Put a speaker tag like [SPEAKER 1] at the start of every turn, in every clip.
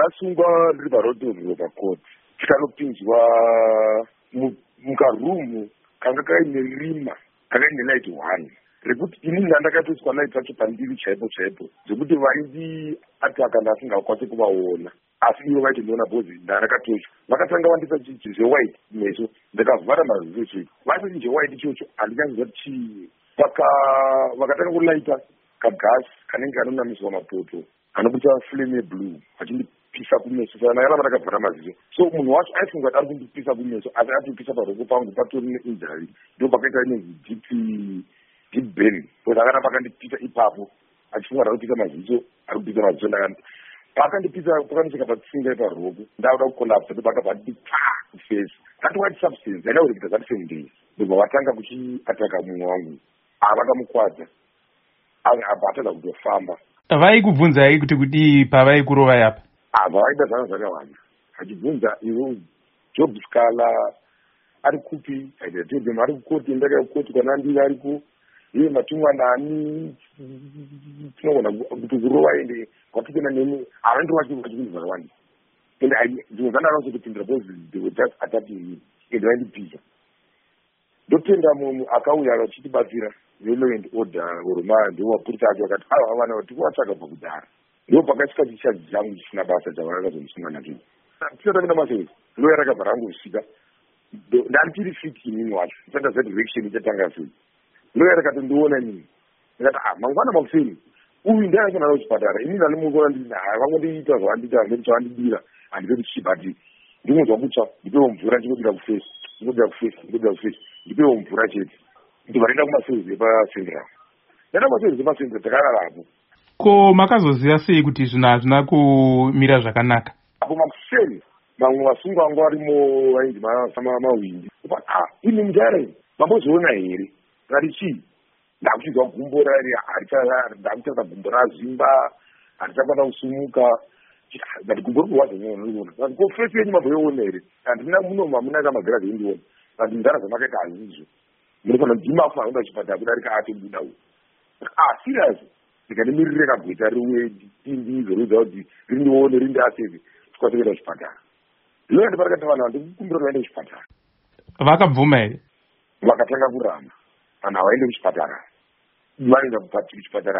[SPEAKER 1] ndakasungwa ndiri parodhonro pakoti tikanopinzwa mukarumu kanga kaine rima kakaine light 1 rekuti ini ndandakatoiswa light racho pandiri chaipo zvekuti vaindi ataka ndasingakwanisi kuvaona asi ivo vaitoniona bhozi ndandakatoiswa vakatanga vandipa zvewhite meso ndakavhara maziso chete vasiti chewhite ichocho handinyanziva kuti chii vakatanga kulaita kagasi kanenge kanonamiswa mapoto anobuta flame yeblue vachindipisa kumeso saka ndakava ndakavhara maziso so munhu wacho aifunga kuti ari kundipisa kumeso asi atipisa paroko pangu patori neinjari ndo pakaita inonzi deep burn because akana pakandipisa ipapo achifunga ari kupisa maziso ari kupisa maziso pakandipisa pakanosvika patsinga iparoko ndauda kukolapsa ndo pakabva ndipa kufesi that white substance yaida kureketa zati sendei ndobva vatanga kuchiataka mumwe wangu vakamukwadza abva atadza kutofamba
[SPEAKER 2] vaikubvunzai kuti kudii pavaikurovai apa
[SPEAKER 1] vaida zvanga zvakawanda achibvunza ivo job scala ari kupi aitotebem ari kukoti ndakakoti kana ndiri ariko iye matumwanani tinogona kuti kurova ende kwatipinda nemi havandovachivachibvunza zvakawanda ende zvimwe zvandanoso kupindira bhozi atati ende vaindipisa ndotenda munhu akauya vachitibatsira velaw and order oroma ndovapurisa acho vakati vana tikuvatsvaga pakudhara ndo pakasvika chichaji changu chisina basa chavakazondisunga nacho tisatapinda masei loya rakabva rangosvika ndandiri fit inini wacho ndisati za direction ichatanga sei loya rakatondiona inini ndikati mangwana makuseni uyu ndaiakanaa kuchipatara inini andimuona ndii vangondiita zvavandiita handei chavandidira handipei kuchibati ndingonzwa kutsva ndipewo mvura ndingodira kufesi ndipewo mvura chete ndibva ndaenda kumasevisi epacentral ndaenda kumasevisi epacentral takararapo
[SPEAKER 2] ko makazoziva sei kuti zvinhu hazvina kumira zvakanaka
[SPEAKER 1] apo makuseni mamwe vasungwa vangu varimo vainzi mawindi ini mujare mambozoona here ngati chii ndakuchizwa gumbo ndakuchata gumbo razvimba handichakwanisa kusumuka ngati gumbo rikurwadza nyoona ngati kofesi yenyu mabvoyoona here handina muno mamuna kamagera zeindiona ngati ndara zvamakaita hazizvo munofanira ndimafa anoda chipatara kudarika atobuda uyu serious ndikanimirire kagweta riwe indizorudza kuti rindione rindiaseve tikwanise kuenda kuchipatara loya ndiparakati vanhu vandikukumbira vaende kuchipatara
[SPEAKER 2] vakabvuma here
[SPEAKER 1] vakatanga kuramba vanhu havaende kuchipatara vanoenda kuchipatara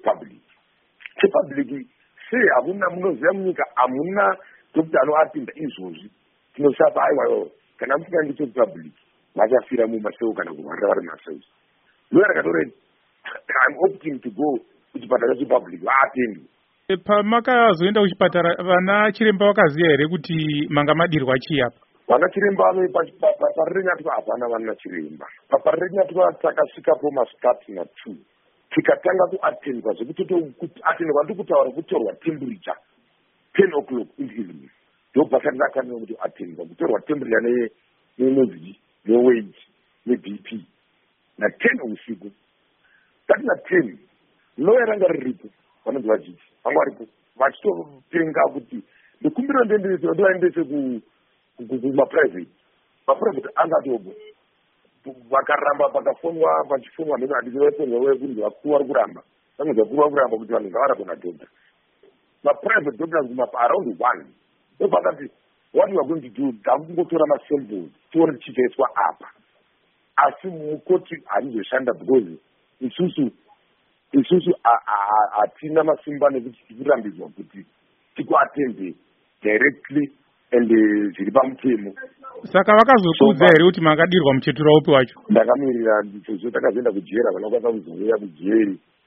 [SPEAKER 1] chepublic sei hamuna munoziva munyika hamuna dokta anoapinda izvozvi tinosapa aiwayo kana musingaendi chepublic vachafira mumaseu kana kurwarira vari maseu loya rakatoreti I'm opting to go kuchipatara chepublic vaatendi
[SPEAKER 2] pamakazoenda kuchipatara vana chiremba vakaziva here kuti manga madirwa chii apa
[SPEAKER 1] vana chiremba parirenyatwa hapana vana chiremba parirenyatwa takasvikapo masitati na 2 tikatanga kuatendwa zvekutotendwa ndikutaura kutorwa temperature 10 o'clock in the evening ndobva ndakanea kuti atendwa kutorwa temperature nenozii neweight nebp na 10 usiku tati na 10 loya ranga riripo vanonzi vachiti vanga varipo vachitopenga kuti ndikumbiro ndoendese kumaprivate angatobo vakaramba pakafonwa vachifonwa mheno handizovafonwa wekunzi vakuru vari kuramba vanonzi vakuru vari kuramba kuti vanhu ngavarapwa nadhokta maprivate doctors around 1 ndopakati what you are going to do ndakungotora masamples tione chichaiswa apa asi mukoti harizoshanda because isusu hatina masimba nekuti tikurambidzwa kuti tikuatende directly and zviri pamutemo
[SPEAKER 2] saka vakazokuudza here kuti makadirwa muchetura upi wacho
[SPEAKER 1] ndakamirira sezvo takazoenda kujera vanokwanisa kuzouya kujeri